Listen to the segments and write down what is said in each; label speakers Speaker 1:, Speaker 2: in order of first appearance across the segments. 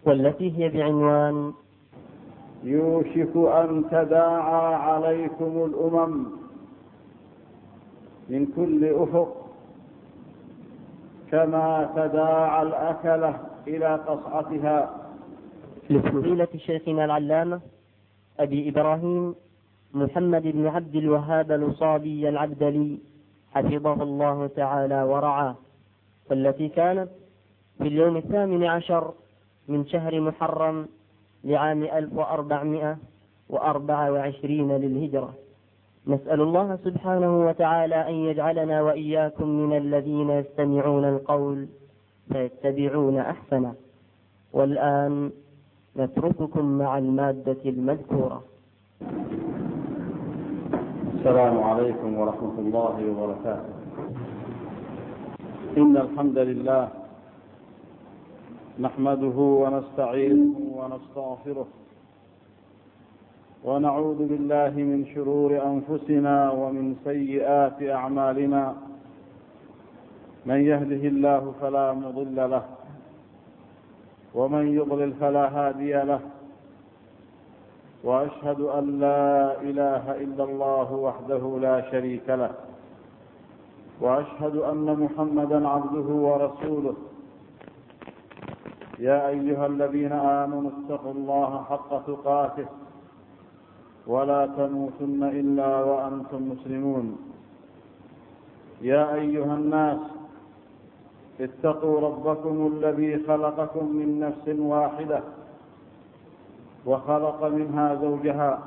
Speaker 1: والتي هي بعنوان:
Speaker 2: يوشك أن تداعى عليكم الأمم من كل أفق كما تداعى الأكلة إلى قصعتها.
Speaker 1: لفضيلة شيخنا العلامة أبي إبراهيم محمد بن عبد الوهاب الوصابي العبدلي حفظه الله تعالى ورعاه، والتي كانت في اليوم 18 من شهر محرم لعام 1424 للهجرة. نسأل الله سبحانه وتعالى أن يجعلنا وإياكم من الذين يستمعون القول فيتبعون أحسنه. والآن نترككم مع المادة المذكورة.
Speaker 2: السلام عليكم ورحمة الله وبركاته. إن الحمد لله نحمده ونستعينه ونستغفره ونعوذ بالله من شرور أنفسنا ومن سيئات أعمالنا. من يهده الله فلا مضل له ومن يضلل فلا هادي له، وأشهد أن لا إله إلا الله وحده لا شريك له، وأشهد أن محمدا عبده ورسوله. يا أيها الذين آمنوا اتقوا الله حق تقاته ولا تموتن إلا وأنتم مسلمون. يا أيها الناس اتقوا ربكم الذي خلقكم من نفس واحدة وخلق منها زوجها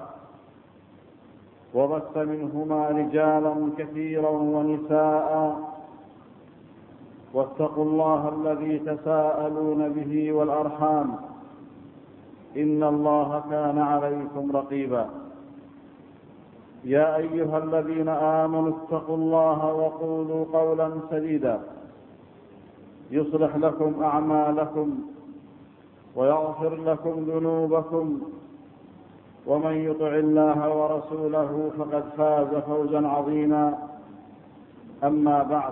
Speaker 2: وبث منهما رجالا كثيرا ونساء، واتقوا الله الذي تساءلون به والأرحام إن الله كان عليكم رقيبا. يا أيها الذين آمنوا اتقوا الله وقولوا قولا سديدا يصلح لكم أعمالكم ويغفر لكم ذنوبكم، ومن يطع الله ورسوله فقد فاز فوزا عظيما. أما بعد،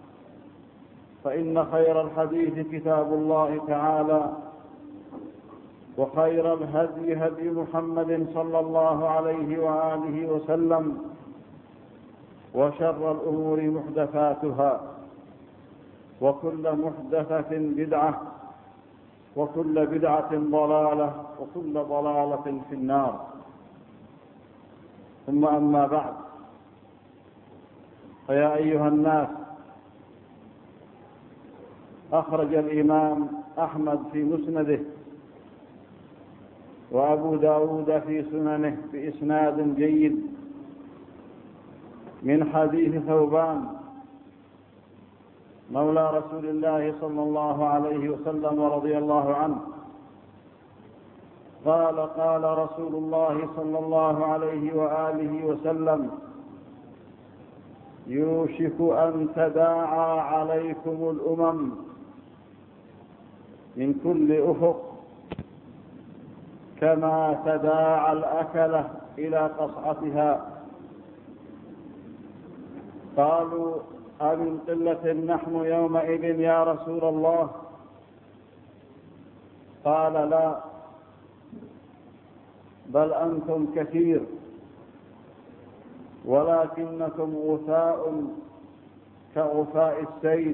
Speaker 2: فإن خير الحديث كتاب الله تعالى، وخير الهدي هدي محمد صلى الله عليه وآله وسلم، وشر الأمور محدثاتها، وكل محدثة بدعة، وكل بدعة ضلالة، وكل ضلالة في النار. ثم أما بعد، فيا أيها الناس، أخرج الإمام أحمد في مسنده وأبو داود في سننه بإسناد جيد من حديث ثوبان مولى رسول الله صلى الله عليه وسلم ورضي الله عنه قال: قال رسول الله صلى الله عليه وآله وسلم: يوشك أن تداعى عليكم الأمم من كل أفق كما تداعى الأكلة إلى قصعتها. قالوا: أمن قلة نحن يومئذ يا رسول الله؟ قال: لا، بل أنتم كثير، ولكنكم غثاء كغثاء السيل.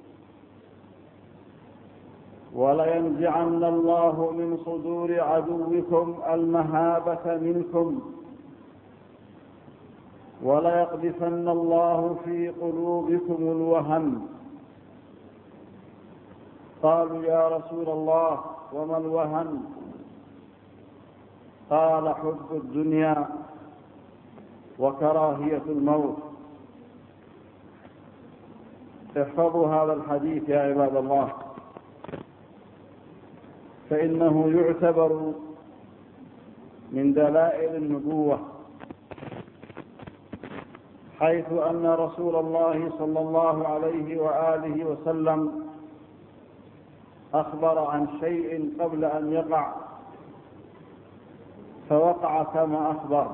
Speaker 2: ولينزعن الله من صدور عدوكم المهابة منكم، وليقذفن الله في قلوبكم الوهن. قالوا: يا رسول الله، وما الوهن؟ قال: حب الدنيا وكراهية الموت. احفظوا هذا الحديث يا عباد الله، فإنه يعتبر من دلائل النبوة، حيث أن رسول الله صلى الله عليه وآله وسلم أخبر عن شيء قبل أن يقع فوقع كما أخبر،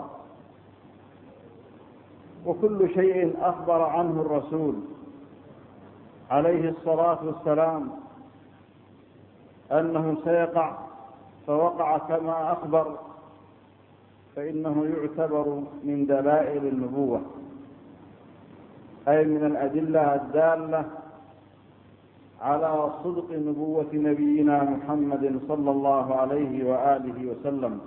Speaker 2: وكل شيء أخبر عنه الرسول عليه الصلاة والسلام أنه سيقع فوقع كما أخبر، فإنه يعتبر من دلائل النبوة، أي من الأدلة الدالة على صدق نبوة نبينا محمد صلى الله عليه وآله وسلم.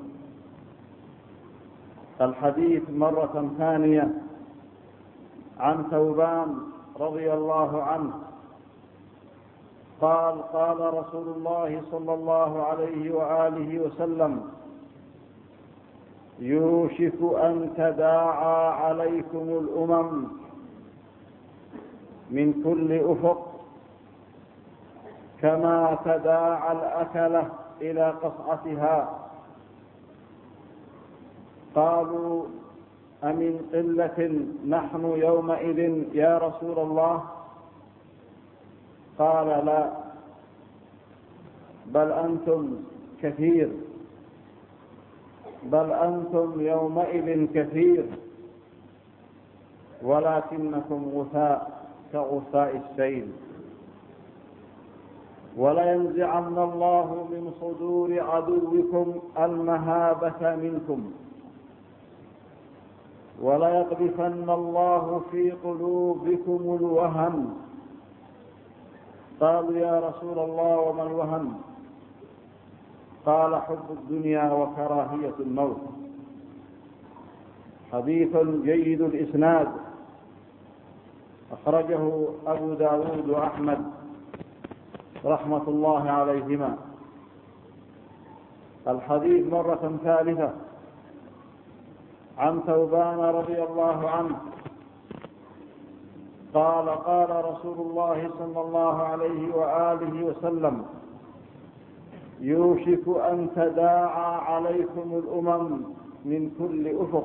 Speaker 2: الحديث مرة ثانية عن ثوبان رضي الله عنه قال: قال رسول الله صلى الله عليه وآله وسلم: يوشك أن تداعى عليكم الأمم من كل أفق كما تداعى الأكلة إلى قصعتها. قالوا: أمن قلة نحن يومئذ يا رسول الله؟ قال: لا، بل أنتم كثير، بل أنتم يومئذ كثير، ولكنكم غثاء كغثاء السيل. ولينزعن الله من صدور عدوكم المهابة منكم، وليقذفن الله في قلوبكم الوهن. قالوا: يا رسول الله وما الوهن؟ قال: حب الدنيا وكراهية الموت. حديث جيد الإسناد، أخرجه أبو داود وأحمد رحمة الله عليهما. الحديث مرة ثالثة عن ثوبان رضي الله عنه قال: قال رسول الله صلى الله عليه وآله وسلم: يوشك أن تداعى عليكم الأمم من كل أفق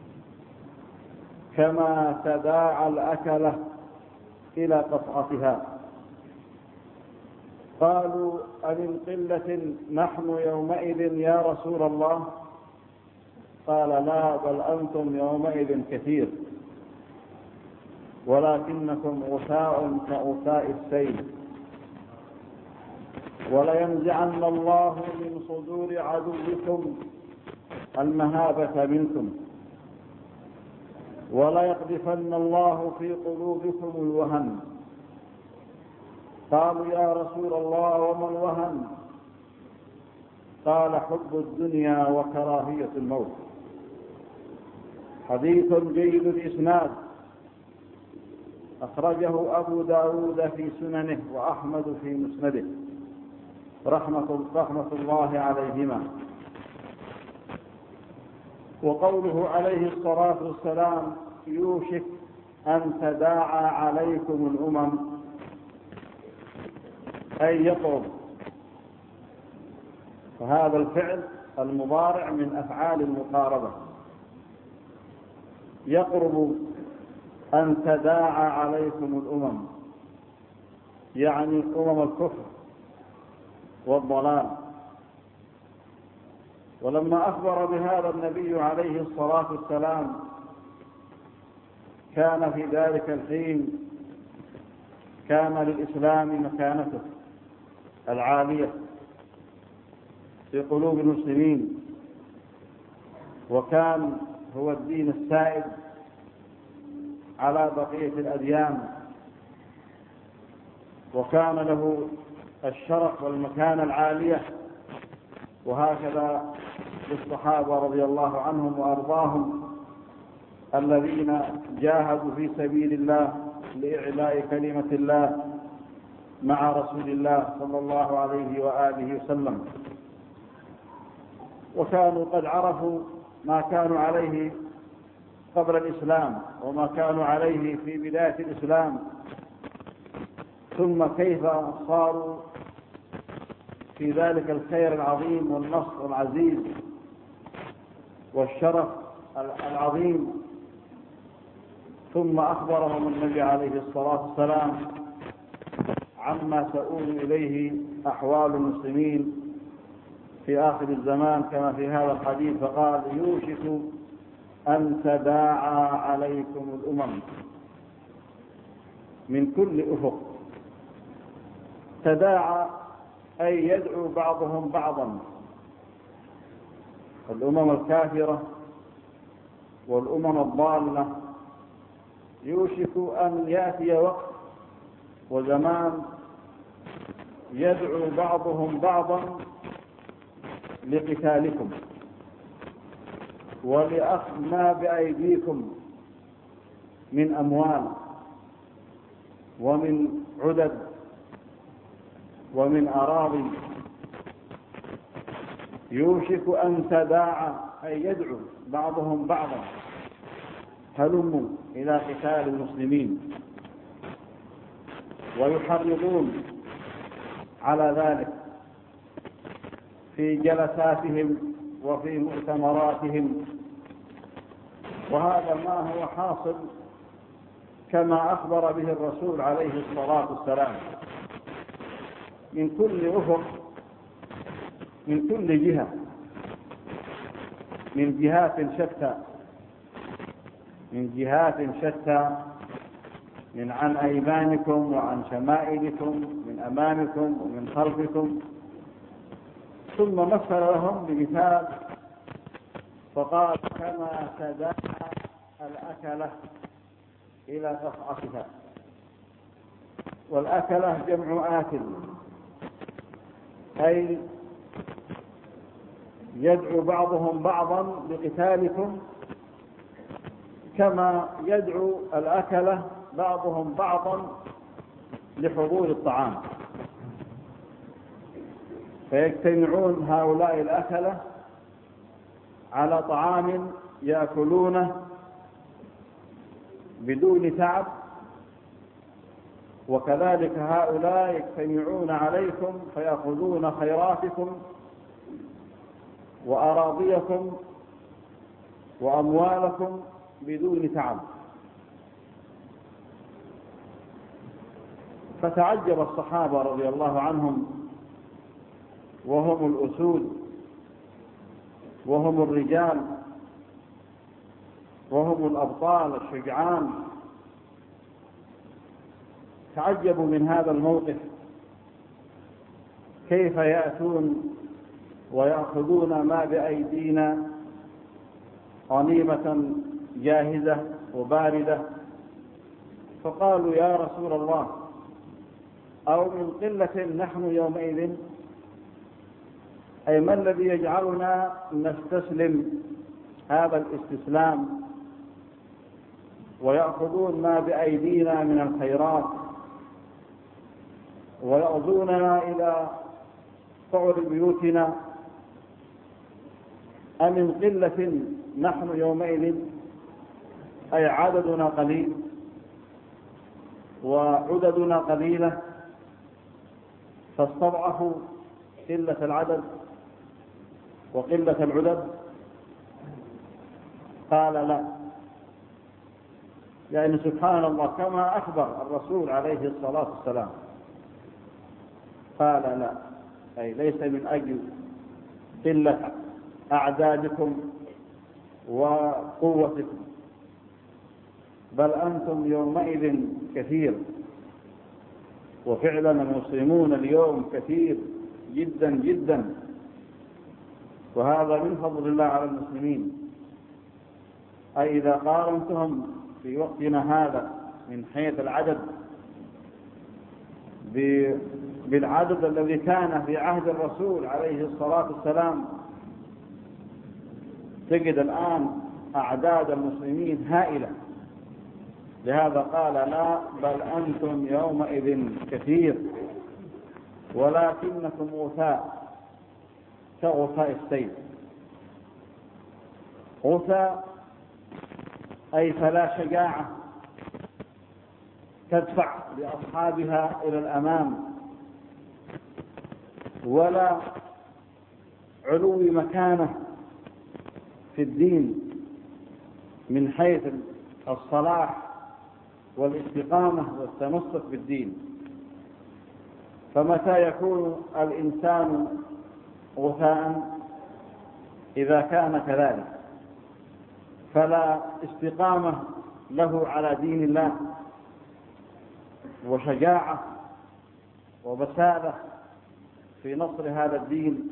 Speaker 2: كما تداعى الأكلة إلى قصعتها. قالوا: أمن قلة نحن يومئذ يا رسول الله؟ قال: لا، بل أنتم يومئذ كثير، ولكنكم غثاء كغثاء السيل. ولينزعن الله من صدور عدوكم المهابة منكم، وليقذفن الله في قلوبكم الوهن. قالوا: يا رسول الله وما الوهن؟ قال: حب الدنيا وكراهية الموت. حديث جيد الإسناد، أخرجه أبو داود في سننه وأحمد في مسنده رحمة الله عليهما. وقوله عليه الصلاة والسلام: يوشك أن تداعى عليكم الأمم، أي يقرب. وهذا الفعل المضارع من أفعال المقاربة، يقرب أن تداعى عليكم الأمم، يعني أمم الكفر والضلال. ولما أخبر بهذا النبي عليه الصلاة والسلام كان في ذلك الحين كان للإسلام مكانته العالية في قلوب المسلمين، وكان هو الدين السائد على بقية الأديان، وكان له الشرف والمكانة العالية. وهكذا للصحابة رضي الله عنهم وأرضاهم الذين جاهدوا في سبيل الله لإعلاء كلمة الله مع رسول الله صلى الله عليه وآله وسلم، وكانوا قد عرفوا ما كانوا عليه قبل الإسلام وما كانوا عليه في بداية الإسلام، ثم كيف صاروا في ذلك الخير العظيم والنصر العزيز والشرف العظيم. ثم أخبرهم النبي عليه الصلاة والسلام عما سؤول إليه أحوال المسلمين في آخر الزمان كما في هذا الحديث، فقال: يوشك أن تداعى عليكم الأمم من كل أفق. تداعى أي يدعو بعضهم بعضا. الأمم الكافرة والأمم الضالة يوشك أن يأتي وقت وزمان يدعو بعضهم بعضا لقتالكم ولأخذ ما بأيديكم من أموال ومن عدد ومن أراضي. يوشك أن تداعى أي يدعو بعضهم بعضا هلموا إلى قتال المسلمين، ويحرضون على ذلك في جلساتهم وفي مؤتمراتهم. وهذا ما هو حاصل كما أخبر به الرسول عليه الصلاة والسلام من كل أفق، من كل جهة، من جهات شتى، من عن أيمانكم وعن شمائلكم، من أمامكم ومن خلفكم. ثم مثل لهم بمثال فقال كما تداعى الأكلة إلى قصعتها. والأكلة جمع آكل، أي يدعو بعضهم بعضا لقتالكم كما يدعو الأكلة بعضهم بعضا لحضور الطعام. فيجتمعون هؤلاء الأكلة على طعام يأكلونه بدون تعب، وكذلك هؤلاء يجتمعون عليكم فيأخذون خيراتكم وأراضيكم وأموالكم بدون تعب. فتعجب الصحابة رضي الله عنهم، وهم الأسود وهم الرجال وهم الأبطال الشجعان، تعجبوا من هذا الموقف، كيف يأتون ويأخذون ما بأيدينا غنيمة جاهزة وباردة. فقالوا يا رسول الله أو من قلة نحن يومئذ، أي ما الذي يجعلنا نستسلم هذا الاستسلام ويأخذون ما بأيدينا من الخيرات ويأخذوننا إلى قعر بيوتنا؟ أمن قلة نحن يومئذ، أي عددنا قليل وعددنا قليلة فاستضعفوا قلة العدد وقلة العدد؟ قال لا، يعني سبحان الله كما أخبر الرسول عليه الصلاة والسلام قال لا، أي ليس من أجل قلة أعدادكم وقوتكم، بل أنتم يومئذ كثير. وفعلا المسلمون اليوم كثير جدا جدا، وهذا من فضل الله على المسلمين. أي إذا قارنتهم في وقتنا هذا من حيث العدد بالعدد الذي كان في عهد الرسول عليه الصلاة والسلام، تجد الآن أعداد المسلمين هائلة. لهذا قال لا، بل أنتم يومئذ كثير ولكنكم غثاء كغثاء السيل. غثاء أي فلا شجاعة تدفع لأصحابها إلى الأمام، ولا علو مكانة في الدين من حيث الصلاح والاستقامة والتمسك بالدين. فمتى يكون الإنسان غثاء؟ إذا كان كذلك فلا استقامة له على دين الله وشجاعة وبسالة في نصر هذا الدين،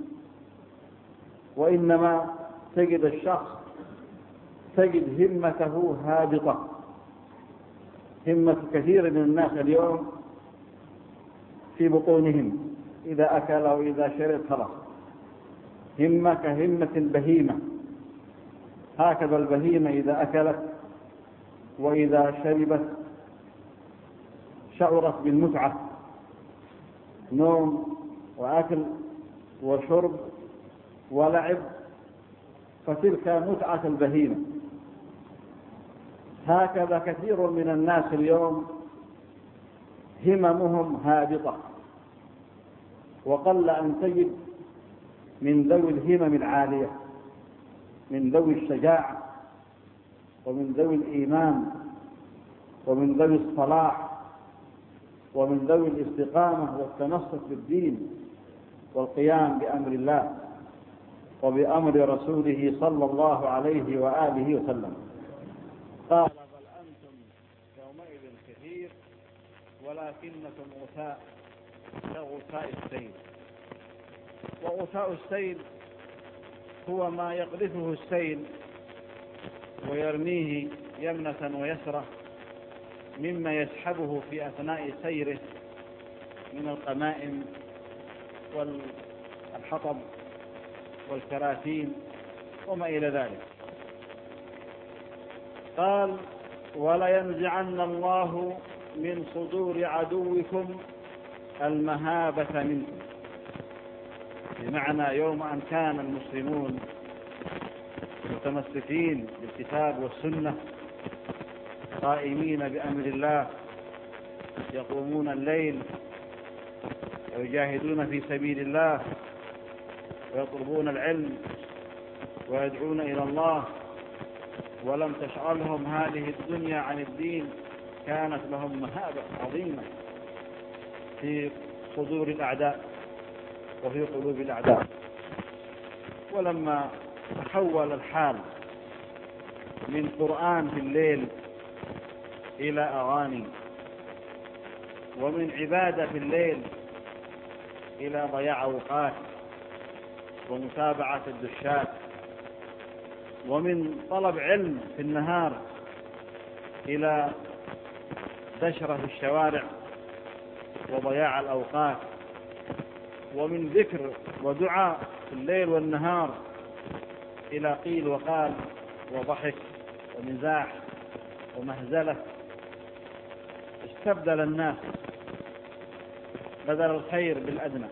Speaker 2: وإنما تجد الشخص تجد همته هابطة. همة كثير من الناس اليوم في بطونهم، إذا أكل وإذا شرب خلاص، همة كهمة البهيمة. هكذا البهيمة إذا أكلت وإذا شربت شعرت بالمتعة، نوم وأكل وشرب ولعب، فتلك متعة البهيمة. هكذا كثير من الناس اليوم هممهم هابطة، وقل أن تجد من ذوي الهمم العالية، من ذوي الشجاعة ومن ذوي الإيمان ومن ذوي الصلاح ومن ذوي الاستقامة والتمسك بالدين والقيام بأمر الله وبأمر رسوله صلى الله عليه وآله وسلم. قال: بل أنتم يومئذ كثير ولكنكم غثاء كغثاء السيل. وغثاء السيل هو ما يقذفه السيل ويرميه يمنة ويسرة مما يسحبه في أثناء سيره من القمائم والحطب والكراتين وما إلى ذلك. قال: ولينزعن الله من صدور عدوكم المهابة منكم، بمعنى يوم أن كان المسلمون متمسكين بالكتاب والسنة قائمين بأمر الله، يقومون الليل ويجاهدون في سبيل الله ويطلبون العلم ويدعون إلى الله، ولم تشغلهم هذه الدنيا عن الدين، كانت لهم مهابة عظيمة في صدور الأعداء وفي قلوب الأعداء. ولما تحول الحال من قرآن في الليل إلى أغاني، ومن عبادة في الليل إلى ضياع أوقات ومتابعة الدشات، ومن طلب علم في النهار إلى دشرة في الشوارع وضياع الأوقات، ومن ذكر ودعاء في الليل والنهار إلى قيل وقال وضحك ومزاح ومهزلة، استبدل الناس بدل الخير بالأدنى.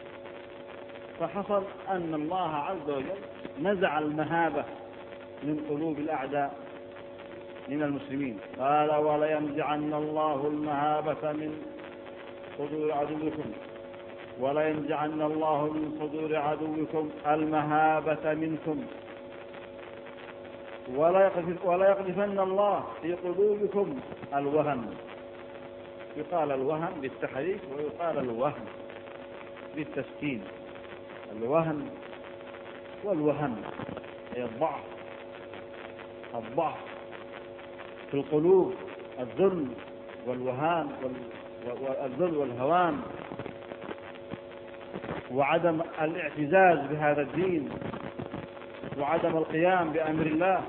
Speaker 2: فحصل أن الله عز وجل نزع المهابة من قلوب الأعداء من المسلمين. قال: ولينزعن الله المهابة من صدور عدوكم، ولينزعن الله من صدور عدوكم المهابة منكم، وليقذفن الله في قلوبكم الوهن. يقال الوهن بالتحريك ويقال الوهن بالتسكين. الوهن والوهن هي الضعف في القلوب، الذل والوهان والذل والهوان، وعدم الاعتزاز بهذا الدين، وعدم القيام بأمر الله.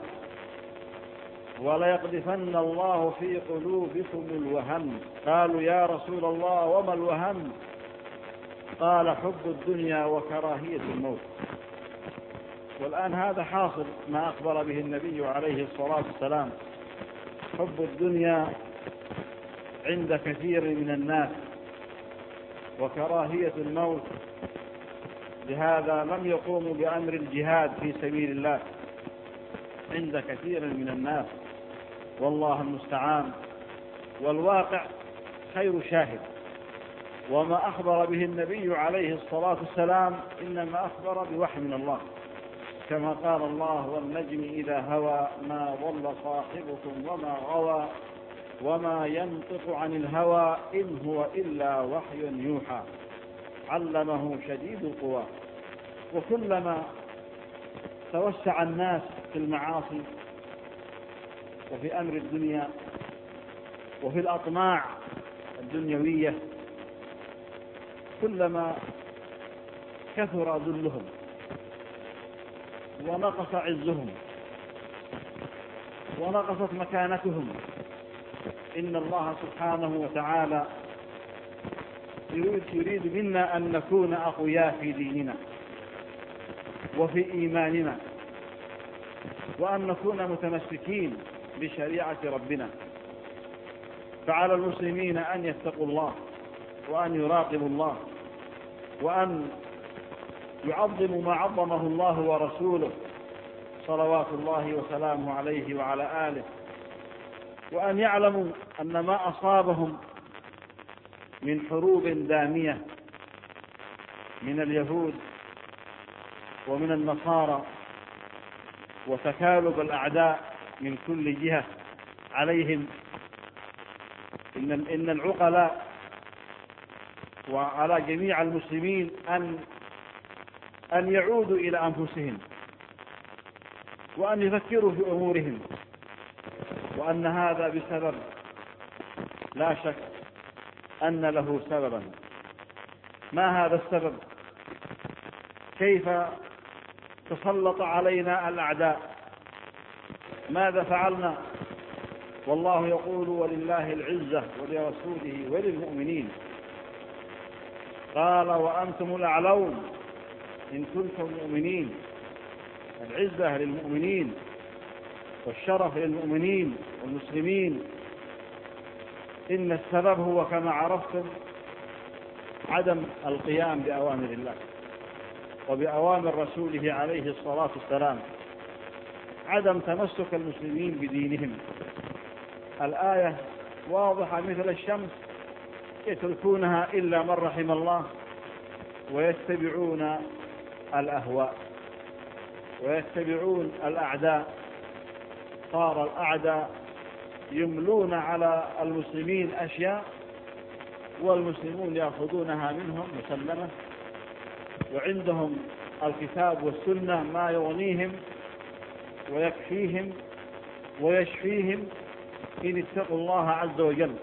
Speaker 2: وليقذفن الله في قلوبكم الوهن. قالوا: يا رسول الله وما الوهن؟ قال: حب الدنيا وكراهية الموت. والآن هذا حاصل ما أخبر به النبي عليه الصلاة والسلام، حب الدنيا عند كثير من الناس وكراهية الموت. لهذا لم يقوموا بأمر الجهاد في سبيل الله عند كثير من الناس، والله المستعان. والواقع خير شاهد، وما أخبر به النبي عليه الصلاة والسلام إنما أخبر بوحي من الله، كما قال الله: والنجم إذا هوى ما ضل صاحبكم وما غوى وما ينطق عن الهوى إن هو إلا وحي يوحى علمه شديد القوى. وكلما توسع الناس في المعاصي وفي أمر الدنيا وفي الأطماع الدنيوية، كلما كثر ذلهم ونقص عزهم ونقصت مكانتهم. إن الله سبحانه وتعالى يريد منا أن نكون أقوياء في ديننا وفي إيماننا، وأن نكون متمسكين بشريعة ربنا. فعلى المسلمين أن يتقوا الله وأن يراقبوا الله وأن يعظموا ما عظمه الله ورسوله صلوات الله وسلامه عليه وعلى آله، وأن يعلموا أن ما أصابهم من حروب دامية من اليهود ومن النصارى وتكالب الأعداء من كل جهة عليهم، إن العقلاء وعلى جميع المسلمين أن يعودوا إلى أنفسهم وأن يفكروا في أمورهم، وأن هذا بسبب لا شك أن له سببا. ما هذا السبب؟ كيف تسلط علينا الأعداء؟ ماذا فعلنا؟ والله يقول: ولله العزة ولرسوله وللمؤمنين. قال: وأنتم الأعلون إن كنتم مؤمنين. العزة للمؤمنين والشرف للمؤمنين والمسلمين. إن السبب هو كما عرفتم عدم القيام بأوامر الله وبأوامر رسوله عليه الصلاة والسلام، عدم تمسك المسلمين بدينهم. الآية واضحة مثل الشمس: يتركونها إلا من رحم الله ويتبعون الأهواء ويتبعون الأعداء. صار الأعداء يملون على المسلمين أشياء والمسلمون يأخذونها منهم مسلمة، وعندهم الكتاب والسنة ما يغنيهم ويكفيهم ويشفيهم إن اتقوا الله عز وجل.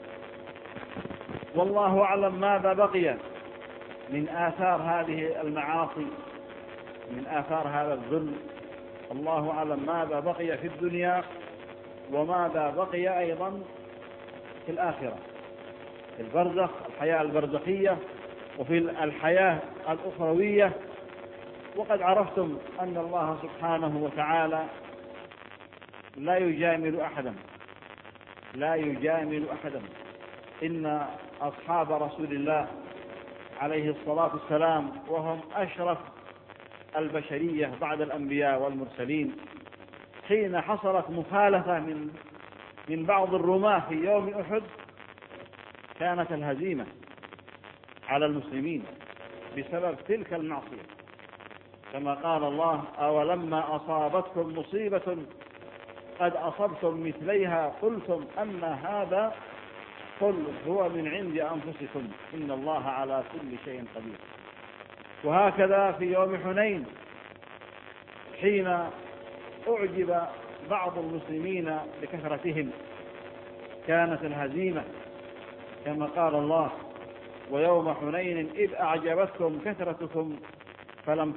Speaker 2: والله أعلم ماذا بقي من آثار هذه المعاصي، من آثار هذا الذل. الله أعلم ماذا بقي في الدنيا وماذا بقي أيضا في الآخرة، في البرزخ، الحياة البرزخية، وفي الحياة الأخروية. وقد عرفتم أن الله سبحانه وتعالى لا يجامل أحدا، لا يجامل أحدا. إن أصحاب رسول الله عليه الصلاة والسلام وهم أشرف البشرية بعد الأنبياء والمرسلين، حين حصلت مخالفة من بعض الرماة في يوم أحد، كانت الهزيمة على المسلمين بسبب تلك المعصية، كما قال الله: أولما أصابتكم مصيبة قد أصبتم مثليها قلتم أن هذا، قل هو من عند أنفسكم إن الله على كل شيء قدير. وهكذا في يوم حنين، حين أعجب بعض المسلمين بكثرتهم، كانت الهزيمة كما قال الله: ويوم حنين إذ أعجبتكم كثرتكم فلم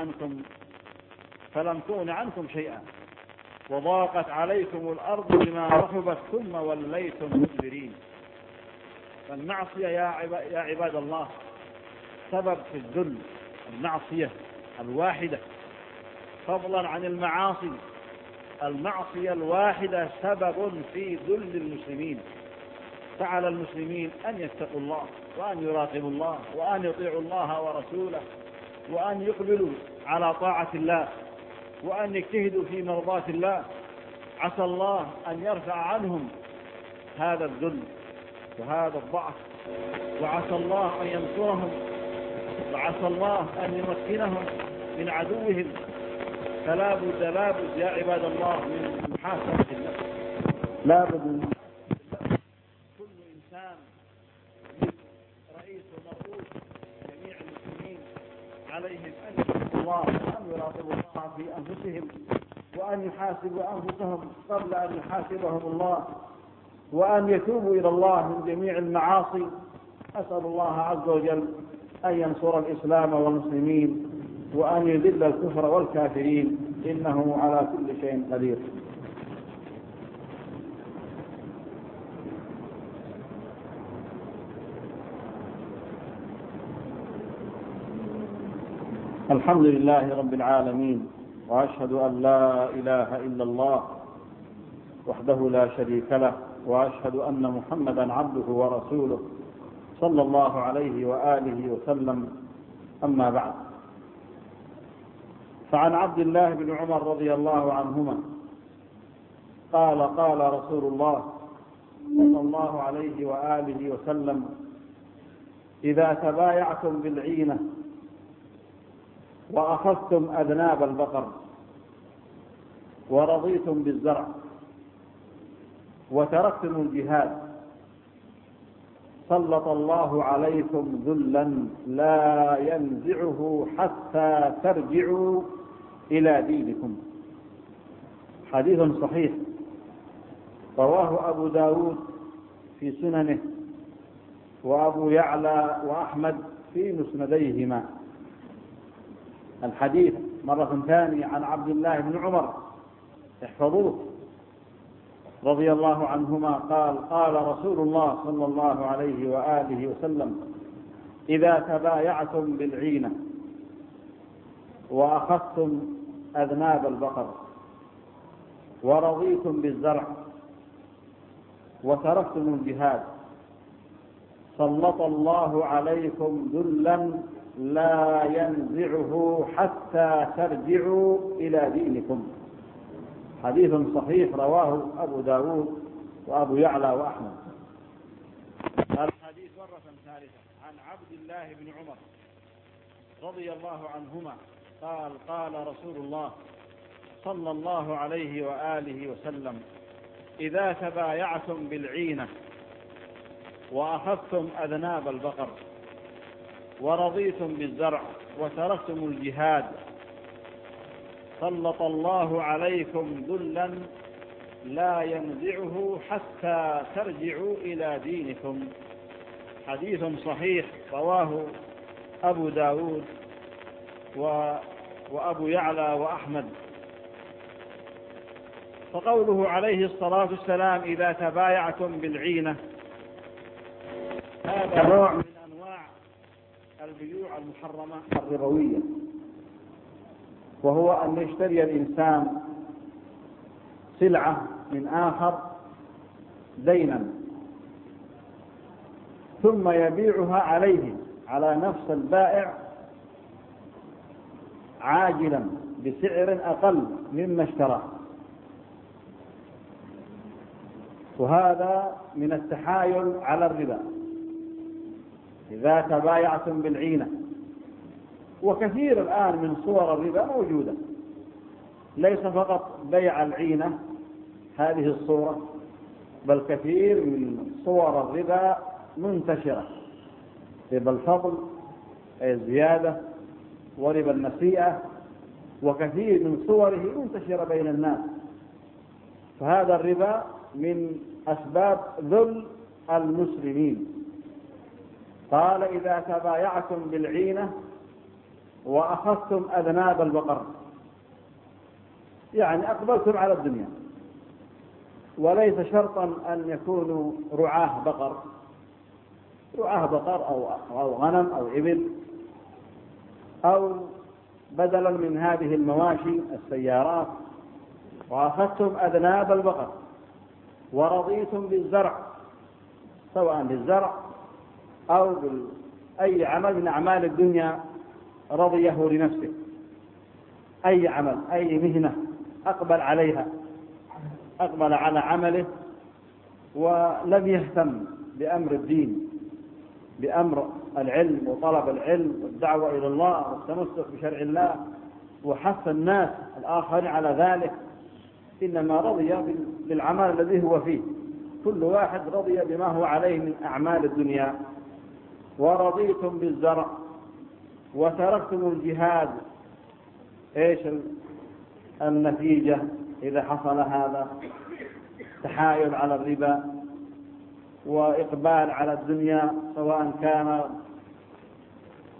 Speaker 2: تغن عنكم شيئا وضاقت عليكم الأرض بما رحبت ثم وليتم مدبرين. فالمعصية يا عباد الله سبب في الذل، المعصية الواحدة، فضلا عن المعاصي، المعصية الواحدة سبب في ذل المسلمين. فعلى المسلمين أن يتقوا الله وأن يراقبوا الله وأن يطيعوا الله ورسوله وأن يقبلوا على طاعة الله وأن يجتهدوا في مرضاة الله. عسى الله أن يرفع عنهم هذا الذل وهذا الضعف، وعسى الله أن ينصرهم، وعسى الله أن يمكنهم من عدوهم. فلا بد يا عباد الله من محاسبة النفس، لا بد. كل إنسان رئيس ومرؤوس جميع المسلمين عليهم أن يتقوا الله وأن يراقبوا الله في أنفسهم وأن يحاسبوا أنفسهم قبل أن يحاسبهم الله، وأن يتوبوا إلى الله من جميع المعاصي. أسأل الله عز وجل أن ينصر الإسلام والمسلمين وأن يذل الكفر والكافرين، إنه على كل شيء قدير. الحمد لله رب العالمين، وأشهد أن لا إله إلا الله وحده لا شريك له، وأشهد أن محمدا عبده ورسوله صلى الله عليه وآله وسلم. أما بعد، فعن عبد الله بن عمر رضي الله عنهما قال: قال رسول الله صلى الله عليه وآله وسلم: إذا تبايعتم بالعينة وأخذتم أذناب البقر ورضيتم بالزرع وتركتم الجهاد سلط الله عليكم ذلا لا ينزعه حتى ترجعوا إلى دينكم. حديث صحيح رواه أبو داود في سننه، وأبو يعلى وأحمد في مسنديهما. الحديث مرة ثانية عن عبد الله بن عمر، احفظوه، رضي الله عنهما قال: قال رسول الله صلى الله عليه وآله وسلم: إذا تبايعتم بالعينة وأخذتم أذناب البقر ورضيتم بالزرع وتركتم الجهاد سلط الله عليكم ذلا لا ينزعه حتى ترجعوا إلى دينكم. حديث صحيح رواه أبو داود وأبو يعلى وأحمد. الحديث مرة ثالثة عن عبد الله بن عمر رضي الله عنهما قال: قال رسول الله صلى الله عليه وآله وسلم: إذا تبايعتم بالعينة وأخذتم أذناب البقر ورضيتم بالزرع وتركتم الجهاد سلط الله عليكم ذلا لا ينزعه حتى ترجعوا إلى دينكم. حديث صحيح رواه أبو داود وأبو يعلى وأحمد. فقوله عليه الصلاة والسلام: إذا تبايعتم بالعينة، هذا نوع من أنواع البيوع المحرمة الربوية، وهو أن يشتري الإنسان سلعة من آخر دينا ثم يبيعها عليه على نفس البائع عاجلا بسعر أقل مما اشتراه، وهذا من التحايل على الربا. إذا تبايعتم بالعينة، وكثير الآن من صور الربا موجودة، ليس فقط بيع العينة هذه الصورة، بل كثير من صور الربا منتشرة: ربا الفضل، الزيادة، وربا النسيئة، وكثير من صوره منتشرة بين الناس. فهذا الربا من أسباب ذل المسلمين. قال: إذا تبايعتم بالعينة وأخذتم أذناب البقر، يعني أقبلتم على الدنيا، وليس شرطا أن يكونوا رعاة بقر أو غنم أو إبل، أو بدلا من هذه المواشي السيارات. وأخذتم أذناب البقر ورضيتم بالزرع، سواء بالزرع أو أي عمل من أعمال الدنيا رضيه لنفسه، أي عمل، أي مهنة أقبل عليها، أقبل على عمله ولم يهتم بأمر الدين، بأمر العلم وطلب العلم والدعوة إلى الله والتمسك بشرع الله وحث الناس الآخرين على ذلك، إنما رضي بالعمل الذي هو فيه. كل واحد رضي بما هو عليه من أعمال الدنيا. ورضيتم بالزرع وتركتم الجهاد. إيش النتيجة إذا حصل هذا؟ تحايل على الربا وإقبال على الدنيا، سواء كان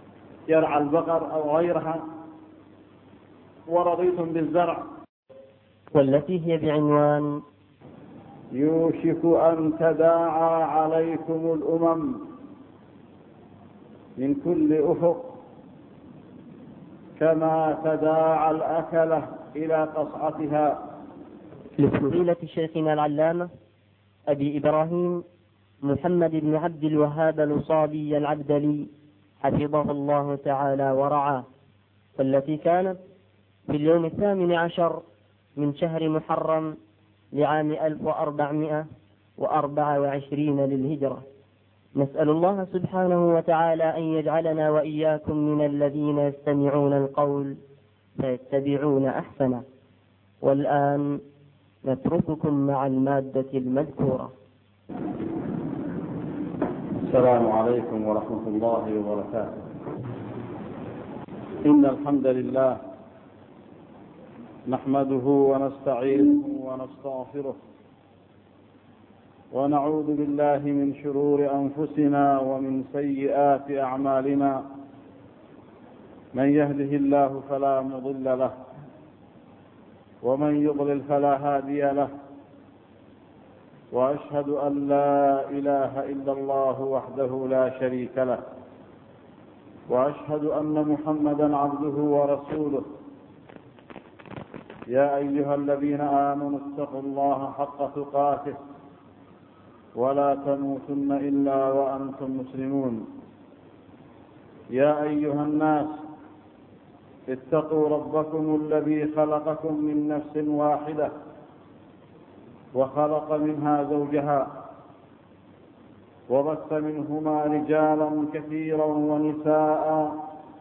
Speaker 2: يرعى البقر أو غيرها، ورضيتم بالزرع.
Speaker 1: والتي هي بعنوان
Speaker 2: يوشك أن تداعى عليكم الأمم من كل أفق كما تداعى الأكلة إلى قصعتها.
Speaker 1: لفضيلة شيخنا العلامة أبي إبراهيم محمد بن عبد الوهاب الأصابي العبدلي حفظه الله تعالى ورعاه، والتي كانت في اليوم 18 من شهر محرم لعام 1424 للهجرة. نسأل الله سبحانه وتعالى أن يجعلنا وإياكم من الذين يستمعون القول فيتبعون أحسنه. والآن نترككم مع المادة المذكورة.
Speaker 2: السلام عليكم ورحمة الله وبركاته. إن الحمد لله نحمده ونستعينه ونستغفره، ونعوذ بالله من شرور أنفسنا ومن سيئات أعمالنا. من يهده الله فلا مضل له، ومن يضلل فلا هادي له، وأشهد أن لا إله إلا الله وحده لا شريك له، وأشهد أن محمدا عبده ورسوله. يا أيها الذين آمنوا اتقوا الله حق تقاته ولا تموتن إلا وأنتم مسلمون. يا أيها الناس اتقوا ربكم الذي خلقكم من نفس واحدة وخلق منها زوجها، وبث منهما رجالا كثيرا ونساء،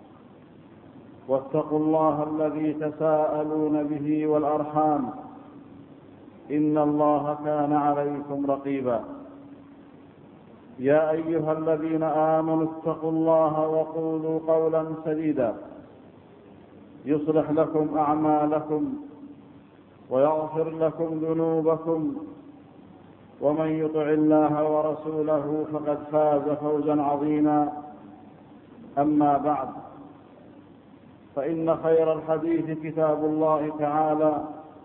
Speaker 2: واتقوا الله الذي تساءلون به والأرحام، إن الله كان عليكم رقيبا. يا أيها الذين آمنوا اتقوا الله وقولوا قولا سديدا يصلح لكم أعمالكم ويغفر لكم ذنوبكم، ومن يطع الله ورسوله فقد فاز فوزا عظيما. أما بعد، فإن خير الحديث كتاب الله تعالى،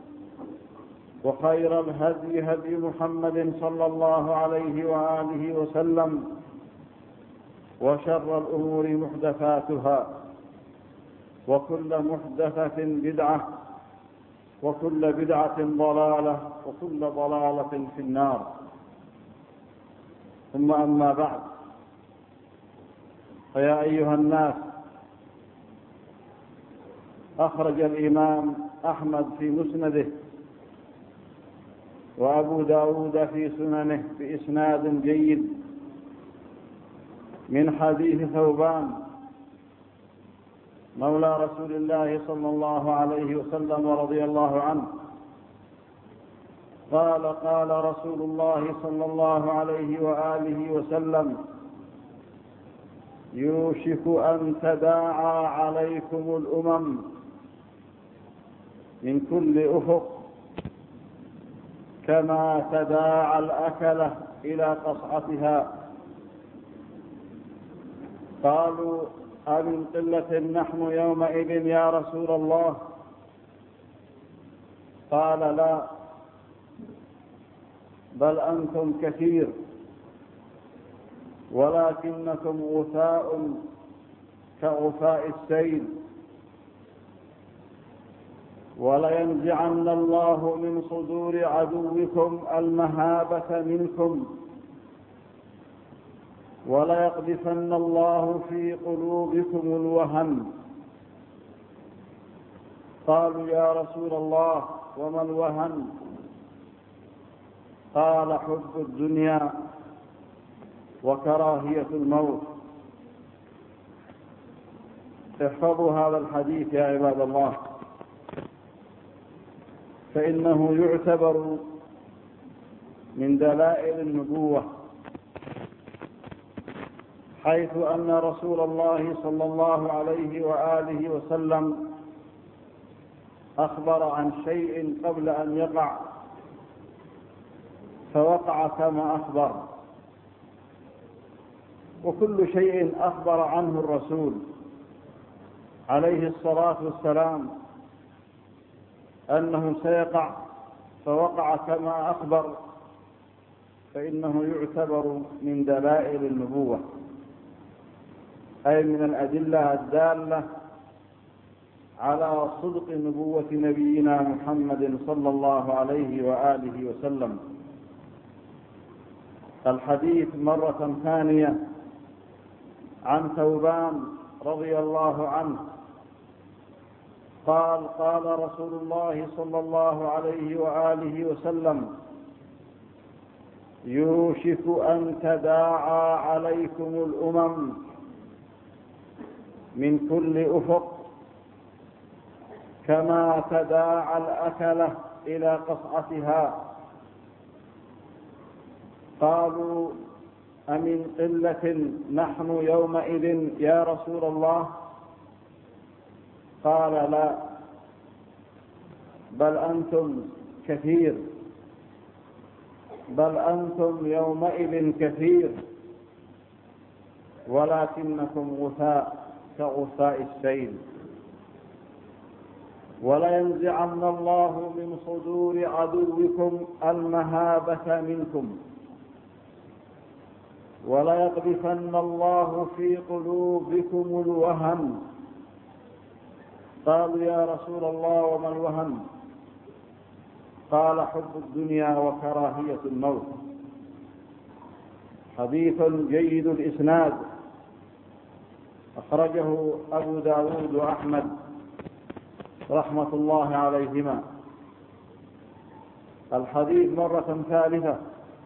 Speaker 2: وخير الهدي هدي محمد صلى الله عليه وآله وسلم، وشر الأمور محدثاتها، وكل محدثة بدعة، وكل بدعة ضلالة، وكل ضلالة في النار. ثم أما بعد، فيا أيها الناس، أخرج الإمام أحمد في مسنده، وأبو داود في سننه بإسناد جيد من حديث ثوبان مولى رسول الله صلى الله عليه وسلم ورضي الله عنه قال: قال رسول الله صلى الله عليه وآله وسلم: يوشك أن تداعى عليكم الأمم من كل أفق كما تداعى الأكلة إلى قصعتها. قالوا: أمن قلة نحن يومئذ يا رسول الله؟ قال: لا، بل أنتم كثير، ولكنكم غثاء كغثاء السيل. ولينزعن الله من صدور عدوكم المهابة منكم، وليقذفن الله في قلوبكم الوهن. قالوا: يا رسول الله، وما الوهن؟ قال: حب الدنيا وكراهية الموت. احفظوا هذا الحديث يا عباد الله، فإنه يعتبر من دلائل النبوة، حيث أن رسول الله صلى الله عليه وآله وسلم أخبر عن شيء قبل أن يقع، فوقع كما أخبر. وكل شيء أخبر عنه الرسول عليه الصلاة والسلام أنه سيقع فوقع كما أخبر، فإنه يعتبر من دلائل النبوة، أي من الأدلة الدالة على صدق نبوة نبينا محمد صلى الله عليه وآله وسلم. الحديث مرة ثانية عن ثوبان رضي الله عنه قال: قال رسول الله صلى الله عليه وآله وسلم: يوشك أن تداعى عليكم الأمم من كل أفق كما تداعى الأكلة إلى قصعتها. قالوا: أمن قلة نحن يومئذ يا رسول الله؟ قال: لا، بل أنتم كثير، بل أنتم يومئذ كثير، ولكنكم غثاء كغثاء السيل. ولينزعن الله من صدور عدوكم المهابة منكم، وليقذفن الله في قلوبكم الوهن. قالوا: يا رسول الله وما الوهن؟ قال: حب الدنيا وكراهية الموت. حديث جيد الإسناد، أخرجه أبو داود وأحمد رحمة الله عليهما. الحديث مرة ثالثة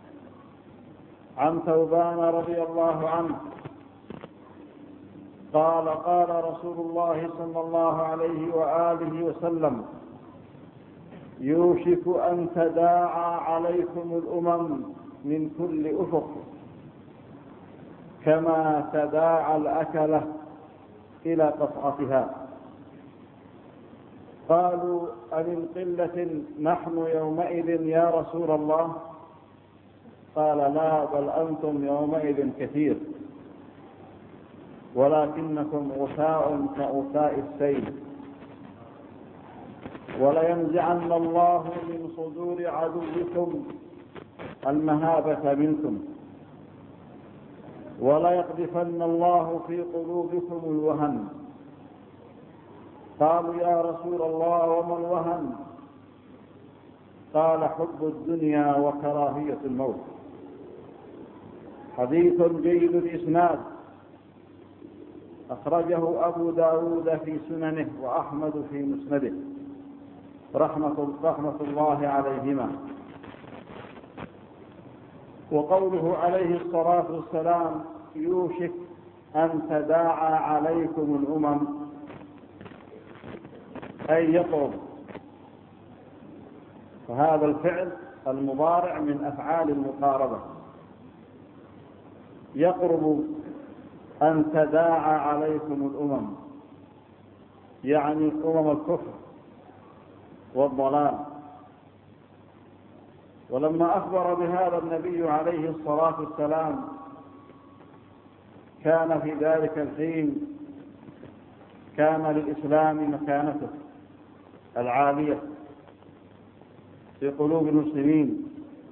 Speaker 2: عن ثوبان رضي الله عنه قال: قال رسول الله صلى الله عليه وآله وسلم: يوشك أن تداعى عليكم الأمم من كل أفق كما تداعى الأكلة إلى قصعتها. قالوا: أمن قلة نحن يومئذ يا رسول الله؟ قال: لا، بل أنتم يومئذ كثير، ولكنكم غثاء كغثاء السيل. ولينزعن الله من صدور عدوكم المهابة منكم، وليقذفن الله في قلوبكم الوهن. قالوا: يا رسول الله وما الوهن؟ قال: حب الدنيا وكراهية الموت. حديث جيد الإسناد، أخرجه أبو داود في سننه وأحمد في مسنده رحمة الله عليهما. وقوله عليه الصلاة والسلام: يوشك أن تداعى عليكم الأمم، أي يقرب. فهذا الفعل المضارع من أفعال المقاربة، يقرب أن تداعى عليكم الأمم، يعني أمم الكفر والضلال. ولما أخبر بهذا النبي عليه الصلاة والسلام كان في ذلك الحين كان للإسلام مكانته العالية في قلوب المسلمين،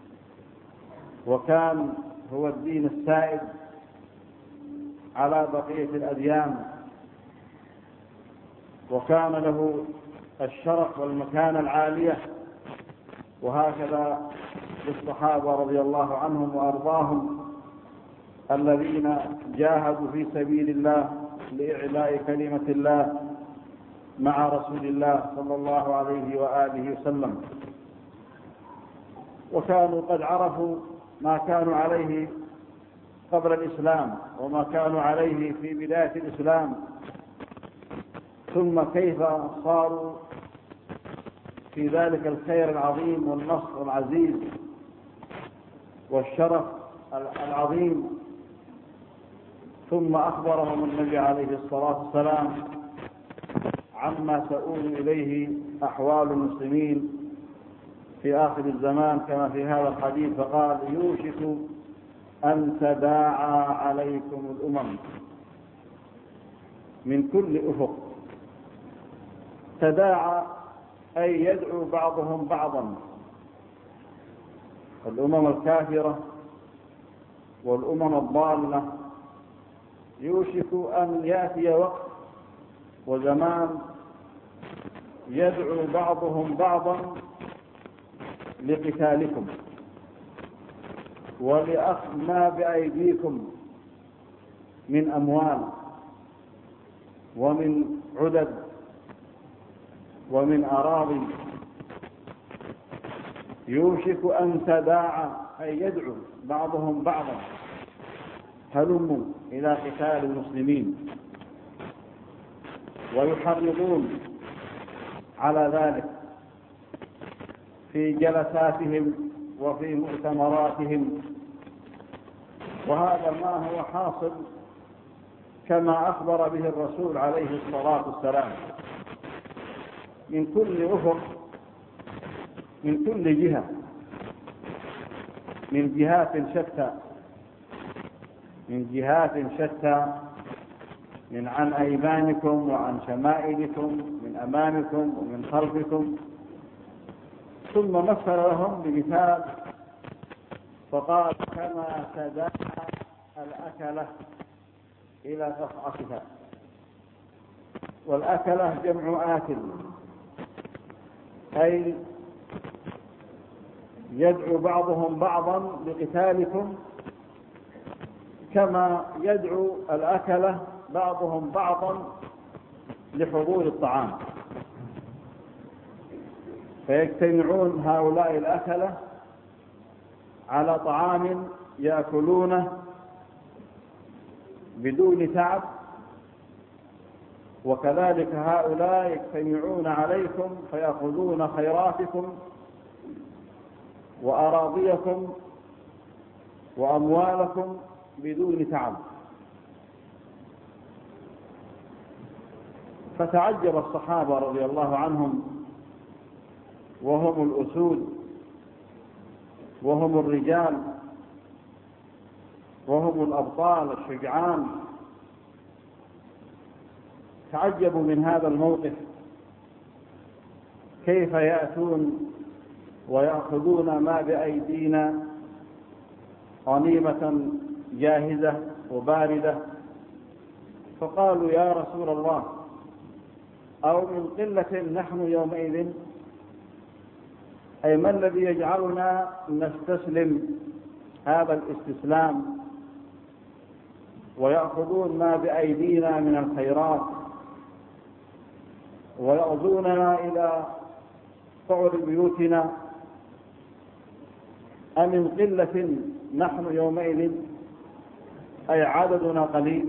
Speaker 2: وكان هو الدين السائد على بقية الأديان، وكان له الشرف والمكانة العالية. وهكذا للصحابة رضي الله عنهم وأرضاهم الذين جاهدوا في سبيل الله لإعلاء كلمة الله مع رسول الله صلى الله عليه وآله وسلم، وكانوا قد عرفوا ما كانوا عليه قبل الإسلام وما كانوا عليه في بداية الإسلام، ثم كيف صاروا في ذلك الخير العظيم والنصر العزيز والشرف العظيم. ثم أخبرهم النبي عليه الصلاة والسلام عما سؤول إليه أحوال المسلمين في آخر الزمان كما في هذا الحديث، فقال: يوشك أن تداعى عليكم الأمم من كل أفق. تداعى أي يدعو بعضهم بعضا. الأمم الكافرة والأمم الضالة يوشك أن يأتي وقت وزمان يدعو بعضهم بعضا لقتالكم ولأخذ ما بأيديكم من أموال ومن عدد ومن أراضي. يوشك أن تداعى أي يدعو بعضهم بعضا هلموا إلى قتال المسلمين، ويحرضون على ذلك في جلساتهم وفي مؤتمراتهم. وهذا ما هو حاصل كما أخبر به الرسول عليه الصلاة والسلام من كل أفق، من كل جهة، من جهات شتى، من عن أيمانكم وعن شمائلكم، من أمامكم ومن خلفكم. ثم مثل لهم بمثال فقال كما تداعى الأكلة إلى قصعتها. والأكلة جمع آكل، أي يدعو بعضهم بعضا لقتالكم كما يدعو الأكلة بعضهم بعضا لحضور الطعام. فيجتمعون هؤلاء الأكلة على طعام يأكلونه بدون تعب، وكذلك هؤلاء يجتمعون عليكم فيأخذون خيراتكم وأراضيكم وأموالكم بدون تعب. فتعجب الصحابة رضي الله عنهم، وهم الأسود وهم الرجال وهم الأبطال الشجعان، تعجبوا من هذا الموقف، كيف يأتون ويأخذون ما بأيدينا غنيمة جاهزة وباردة. فقالوا يا رسول الله أو من قلة نحن يومئذ، أي ما الذي يجعلنا نستسلم هذا الاستسلام ويأخذون ما بأيدينا من الخيرات ويأخذوننا إلى قعر بيوتنا؟ أمن قلة نحن يومئذ، أي عددنا قليل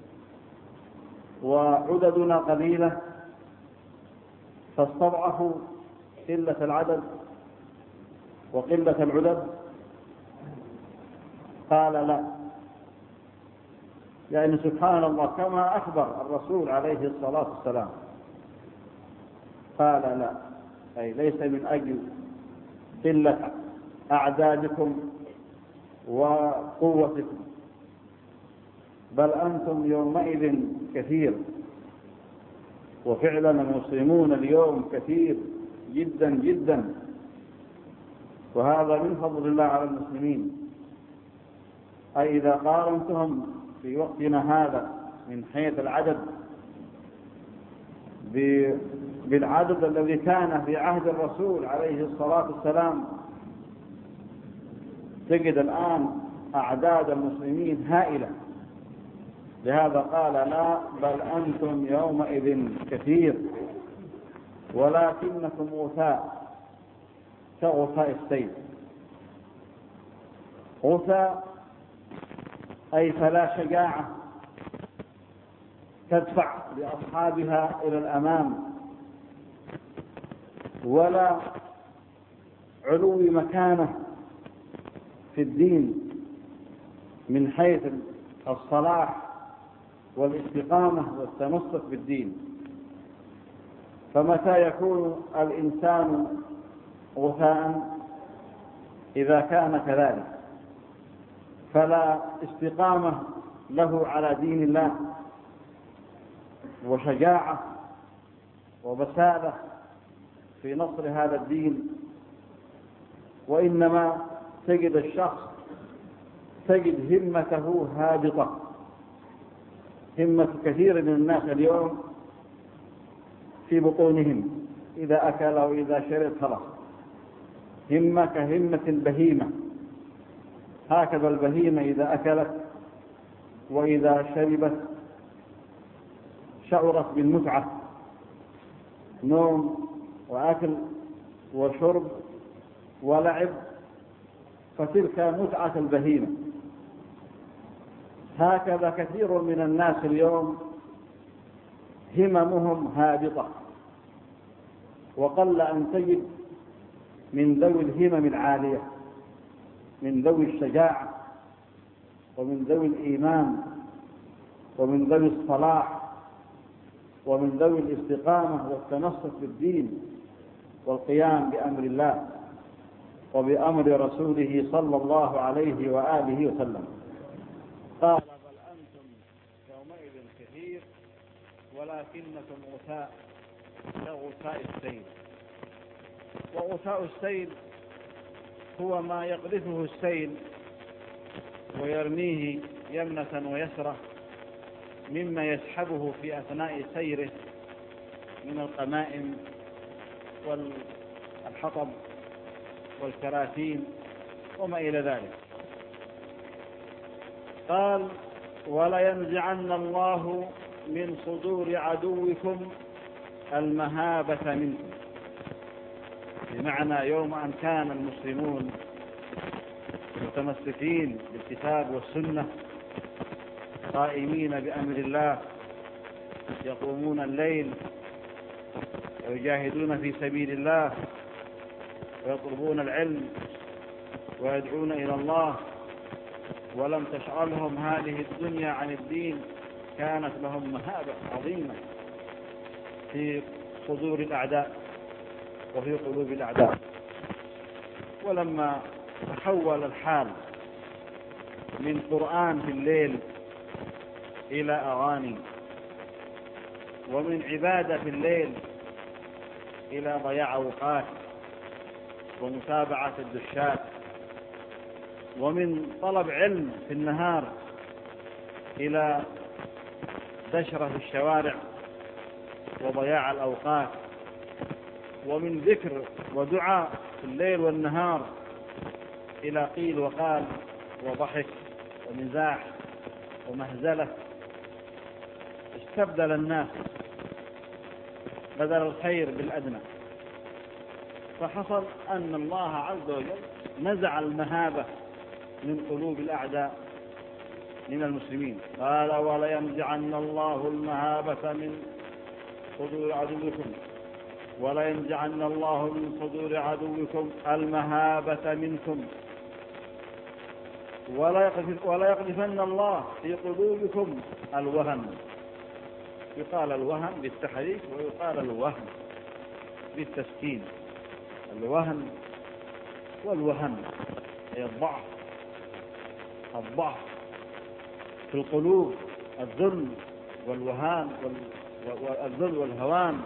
Speaker 2: وعددنا قليلة فاستضعفوا قلة العدد وقلة العدد؟ قال لا، يعني سبحان الله كما أخبر الرسول عليه الصلاة والسلام قال لا، أي ليس من أجل قلة أعدادكم وقوتكم، بل أنتم يومئذ كثير. وفعلا المسلمون اليوم كثير جدا جدا، وهذا من فضل الله على المسلمين. أي إذا قارنتهم في وقتنا هذا من حيث العدد بالعدد الذي كان في عهد الرسول عليه الصلاة والسلام، تجد الآن أعداد المسلمين هائلة. لهذا قال لا، بل أنتم يومئذ كثير ولكنكم غثاء كغثاء السيل. غثاء أي فلا شجاعة تدفع لأصحابها إلى الأمام، ولا علو مكانة في الدين من حيث الصلاح والاستقامة والتمسك بالدين. فمتى يكون الإنسان غثاء؟ إذا كان كذلك فلا استقامة له على دين الله وشجاعة وبسالة في نصر هذا الدين، وإنما تجد الشخص تجد همته هابطة. همة كثير من الناس اليوم في بطونهم، إذا أكل وإذا شرب خلاص، همة كهمة البهيمة. هكذا البهيمة إذا أكلت وإذا شربت شعرت بالمتعة، نوم وأكل وشرب ولعب، فتلك متعة البهيمة. هكذا كثير من الناس اليوم هممهم هابطة، وقل أن تجد من ذوي الهمم العالية، من ذوي الشجاعة ومن ذوي الإيمان ومن ذوي الصلاح ومن ذوي الاستقامة والتمسك بالدين والقيام بأمر الله وبأمر رسوله صلى الله عليه وآله وسلم. قال: بل أنتم يومئذ كثير ولكنكم غثاء كغثاء السيل. وغثاء السيل هو ما يقذفه السيل ويرميه يمنة ويسرة مما يسحبه في أثناء سيره من القمائم والحطب والكراتين وما إلى ذلك. قال: ولينزعن الله من صدور عدوكم المهابة منكم. بمعنى يوم أن كان المسلمون متمسكين بالكتاب والسنة قائمين بأمر الله يقومون الليل ويجاهدون في سبيل الله ويطلبون العلم ويدعون إلى الله، ولم تشغلهم هذه الدنيا عن الدين، كانت لهم مهابة عظيمة في صدور الأعداء وفي قلوب الأعداء. ولما تحول الحال من قرآن في الليل إلى أغاني، ومن عبادة في الليل إلى ضياع أوقات ومتابعة الدشات، ومن طلب علم في النهار إلى دشرة في الشوارع وضياع الأوقات، ومن ذكر ودعاء في الليل والنهار إلى قيل وقال وضحك ومزاح ومهزلة. استبدل الناس بدل الخير بالأدنى، فحصل أن الله عز وجل نزع المهابة من قلوب الأعداء من المسلمين. قال: ولينزعن الله المهابة من صدور عدوكم، ولينزعن الله من صدور عدوكم المهابة منكم، ولا يقذفن الله في قلوبكم الوهن. يقال الوهن بالتحريك ويقال الوهن بالتسكين. الوهن والوهن هي الضعف في القلوب، الذل والوهان والذل والهوان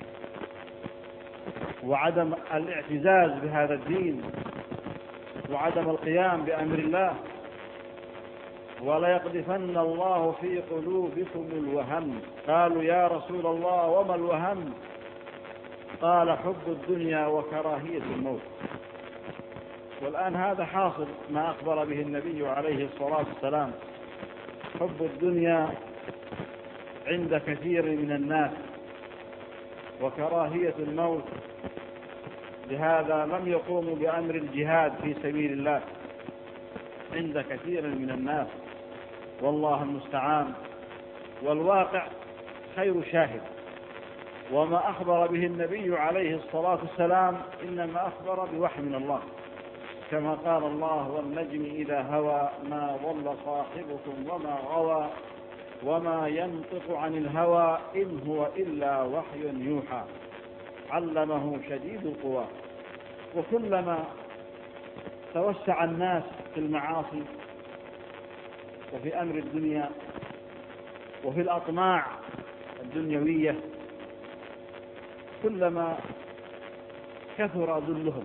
Speaker 2: وعدم الاعتزاز بهذا الدين وعدم القيام بأمر الله. ولا يقذفن الله في قلوبكم الوهن. قالوا: يا رسول الله وما الوهن؟ قال: حب الدنيا وكراهية الموت. والآن هذا حاصل ما أخبر به النبي عليه الصلاة والسلام. حب الدنيا عند كثير من الناس وكراهية الموت. لهذا لم يقوموا بأمر الجهاد في سبيل الله عند كثير من الناس، والله المستعان. والواقع خير شاهد. وما أخبر به النبي عليه الصلاة والسلام إنما أخبر بوحي من الله، كما قال الله: والنجم إذا هوى ما ضل صاحبكم وما غوى وما ينطق عن الهوى إن هو إلا وحي يوحى علمه شديد القوى. وكلما توسع الناس في المعاصي وفي أمر الدنيا وفي الأطماع الدنيوية، كلما كثر ذلهم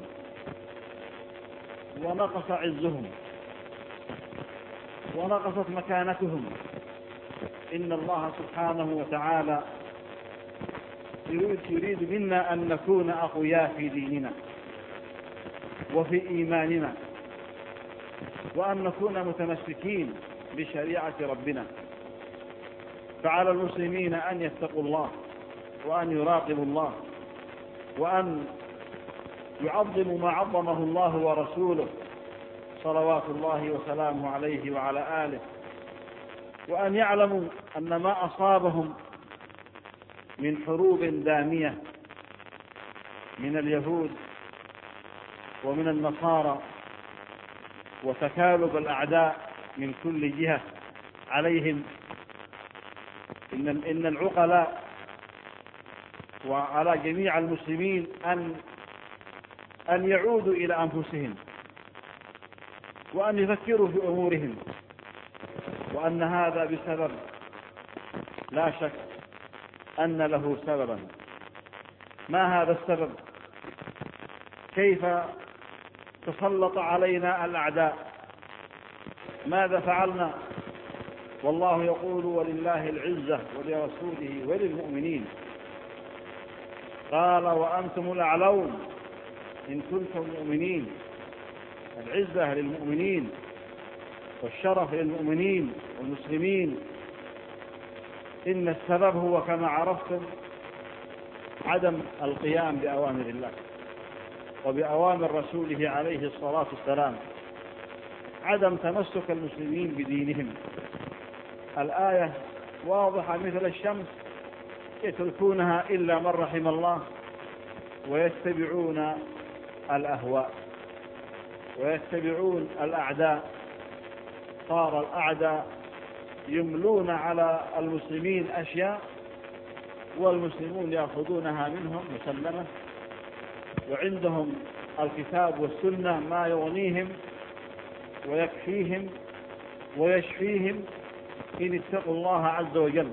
Speaker 2: ونقص عزهم ونقصت مكانتهم، إن الله سبحانه وتعالى يريد منا أن نكون أقوياء في ديننا وفي إيماننا، وأن نكون متمسكين بشريعة ربنا. فعلى المسلمين أن يتقوا الله وأن يراقبوا الله وأن يعظموا ما عظمه الله ورسوله صلوات الله وسلامه عليه وعلى آله، وأن يعلموا أن ما أصابهم من حروب دامية من اليهود ومن النصارى وتكالب الأعداء من كل جهة عليهم، إن العقلاء وعلى جميع المسلمين أن يعودوا إلى أنفسهم وأن يفكروا في أمورهم، وأن هذا بسبب لا شك أن له سببا. ما هذا السبب؟ كيف تسلط علينا الأعداء؟ ماذا فعلنا؟ والله يقول: ولله العزة ولرسوله وللمؤمنين. قال: وأنتم الأعلون إن كنتم مؤمنين. العزة للمؤمنين والشرف للمؤمنين والمسلمين. إن السبب هو كما عرفتم عدم القيام بأوامر الله وبأوامر رسوله عليه الصلاة والسلام، عدم تمسك المسلمين بدينهم. الآية واضحة مثل الشمس: يتركونها إلا من رحم الله ويتبعون الأهواء ويتبعون الأعداء. صار الأعداء يملون على المسلمين أشياء والمسلمون يأخذونها منهم مسلمة، وعندهم الكتاب والسنة ما يغنيهم ويكفيهم ويشفيهم إن اتقوا الله عز وجل.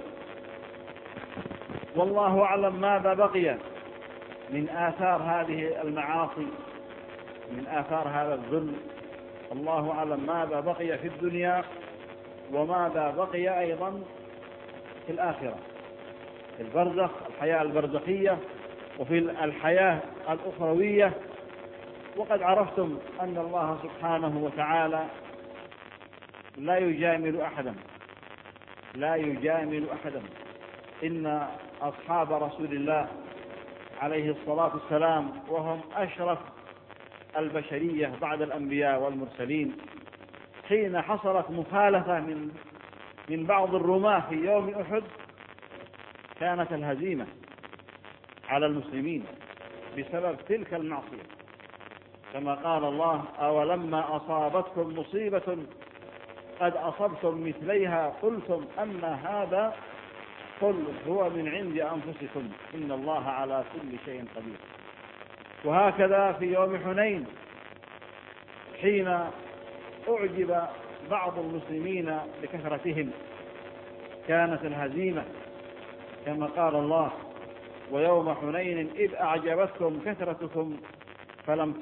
Speaker 2: والله أعلم ماذا بقي من آثار هذه المعاصي، من آثار هذا الذل. الله أعلم ماذا بقي في الدنيا وماذا بقي أيضا في الآخرة، في البرزخ، الحياة البرزخية، وفي الحياة الأخروية. وقد عرفتم أن الله سبحانه وتعالى لا يجامل أحدا، لا يجامل أحدا. إن أصحاب رسول الله عليه الصلاة والسلام وهم أشرف البشرية بعد الأنبياء والمرسلين، حين حصلت مخالفة من بعض الرماة في يوم أحد، كانت الهزيمة على المسلمين بسبب تلك المعصية، كما قال الله: أولما أصابتكم مصيبة قد أصبتم مثليها قلتم أن هذا، قل هو من عند أنفسكم إن الله على كل شيء قدير. وهكذا في يوم حنين، حين أعجب بعض المسلمين بكثرتهم، كانت الهزيمة كما قال الله: ويوم حنين إذ أعجبتكم كثرتكم فلم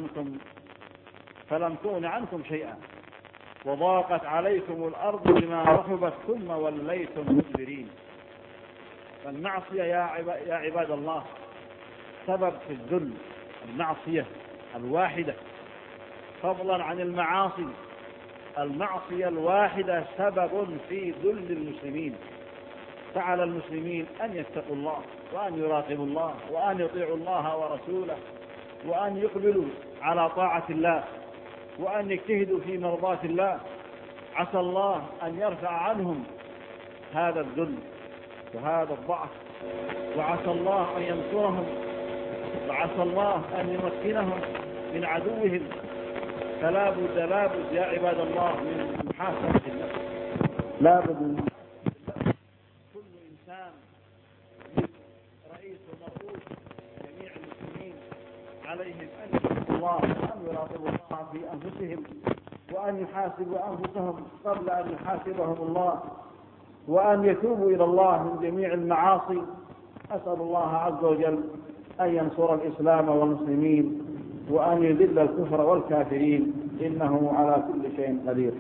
Speaker 2: تغن عنكم شيئا وضاقت عليكم الأرض بما رحبت ثم وليتم مدبرين. فالمعصية يا عباد الله سبب في الذل، المعصية الواحدة، فضلا عن المعاصي، المعصية الواحدة سبب في ذل المسلمين. فعلى المسلمين أن يتقوا الله وأن يراقبوا الله وأن يطيعوا الله ورسوله وأن يقبلوا على طاعة الله وأن يجتهدوا في مرضاة الله. عسى الله أن يرفع عنهم هذا الذل وهذا الضعف، وعسى الله أن ينصرهم، وعسى الله أن يمكنهم من عدوهم. فلا بد يا عباد الله من محاسبة النفس، لا بد من كل إنسان رئيس ومرؤوس جميع المسلمين عليهم أن يتقوا الله وأن يراقبوا الله في أنفسهم وأن يحاسبوا أنفسهم قبل أن يحاسبهم الله، وأن يتوبوا إلى الله من جميع المعاصي أسأل الله عز وجل أن ينصر الإسلام والمسلمين وأن يذل الكفر والكافرين، إنه على كل شيء قدير.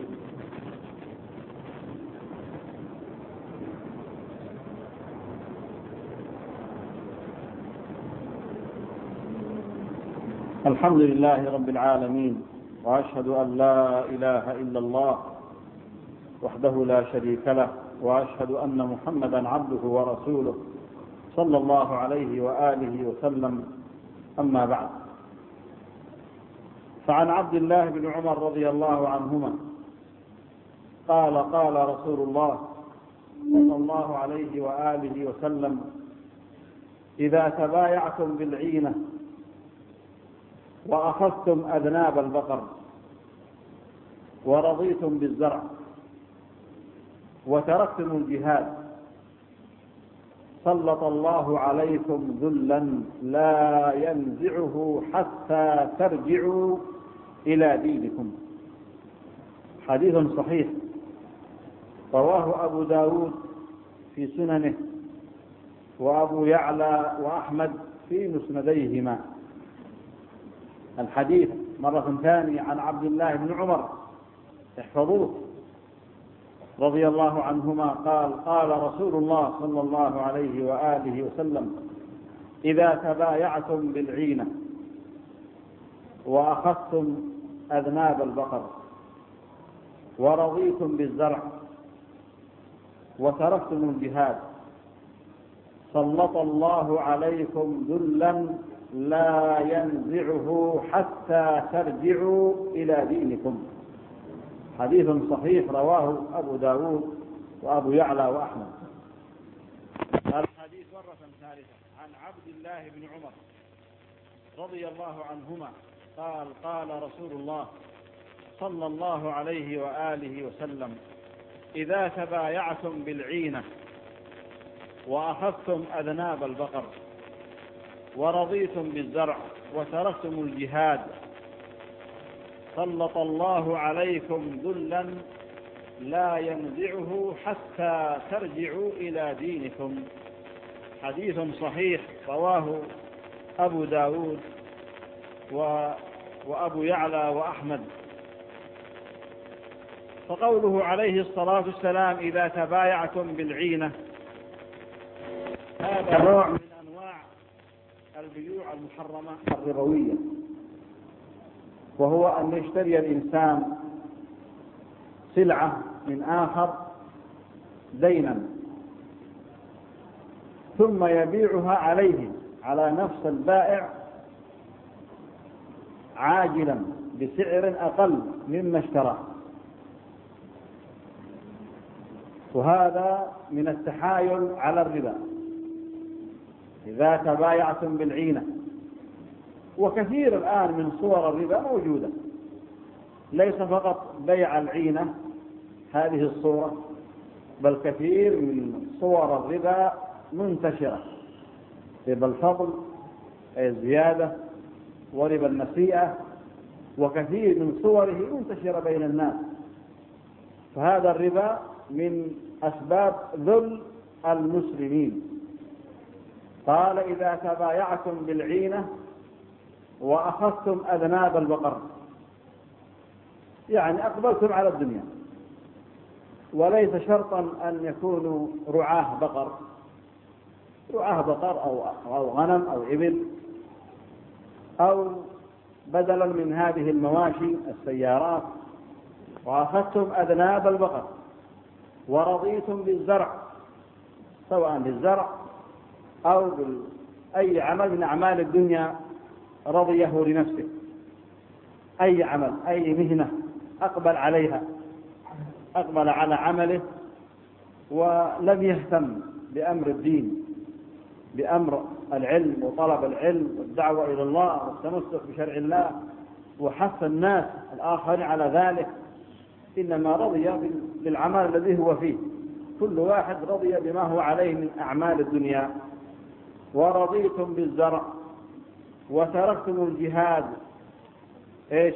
Speaker 2: الحمد لله رب العالمين، وأشهد أن لا إله إلا الله وحده لا شريك له، وأشهد أن محمدا عبده ورسوله صلى الله عليه وآله وسلم. أما بعد، فعن عبد الله بن عمر رضي الله عنهما قال: قال رسول الله صلى الله عليه وآله وسلم: إذا تبايعتم بالعينة وأخذتم أذناب البقر ورضيتم بالزرع وتركتم الجهاد سلط الله عليكم ذلا لا ينزعه حتى ترجعوا إلى دينكم. حديث صحيح رواه أبو داود في سننه، وأبو يعلى وأحمد في مسنديهما. الحديث مرة ثانية عن عبد الله بن عمر، احفظوه، رضي الله عنهما قال: قال رسول الله صلى الله عليه وآله وسلم: إذا تبايعتم بالعينة وأخذتم أذناب البقر ورضيتم بالزرع وتركتم الجهاد سلط الله عليكم ذلا لا ينزعه حتى ترجعوا إلى دينكم. حديث صحيح رواه أبو داود وأبو يعلى وأحمد. الحديث مرة ثالثة عن عبد الله بن عمر رضي الله عنهما قال: قال رسول الله صلى الله عليه وآله وسلم: إذا تبايعتم بالعينة وأخذتم أذناب البقر ورضيتم بالزرع وتركتم الجهاد سلط الله عليكم ذلا لا ينزعه حتى ترجعوا إلى دينكم. حديث صحيح رواه أبو داود وأبو يعلى وأحمد. فقوله عليه الصلاة والسلام: إذا تبايعتم بالعينة، هذا نوع من أنواع البيوع المحرمة الربوية، وهو أن يشتري الإنسان سلعة من آخر دينا ثم يبيعها عليه على نفس البائع عاجلا بسعر أقل مما اشتراه، وهذا من التحايل على الربا. إذا تبايعتم بالعينة، وكثير الآن من صور الربا موجودة، ليس فقط بيع العينة هذه الصورة، بل كثير من صور الربا منتشرة: ربا الفضل أي الزيادة، وربا النسيئة، وكثير من صوره منتشرة بين الناس. فهذا الربا من أسباب ذل المسلمين. قال: إذا تبايعتم بالعينة وأخذتم أذناب البقر، يعني أقبلتم على الدنيا، وليس شرطا أن يكونوا رعاة بقر أو غنم أو إبل، أو بدلا من هذه المواشي السيارات. وأخذتم أذناب البقر ورضيتم بالزرع، سواء بالزرع أو أي عمل من أعمال الدنيا رضيه لنفسه، أي عمل أي مهنة أقبل عليها، أقبل على عمله ولم يهتم بأمر الدين، بأمر العلم وطلب العلم والدعوة إلى الله والتمسك بشرع الله وحث الناس الآخرين على ذلك، إنما رضي بالعمل الذي هو فيه. كل واحد رضي بما هو عليه من أعمال الدنيا. ورضيتم بالزرع وتركتم الجهاد. إيش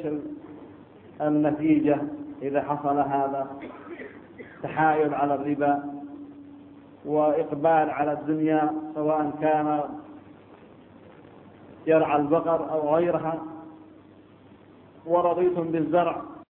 Speaker 2: النتيجة إذا حصل هذا؟ تحايل على الربا، وإقبال على الدنيا، سواء كان يرعى البقر أو غيرها. ورضيتم بالزرع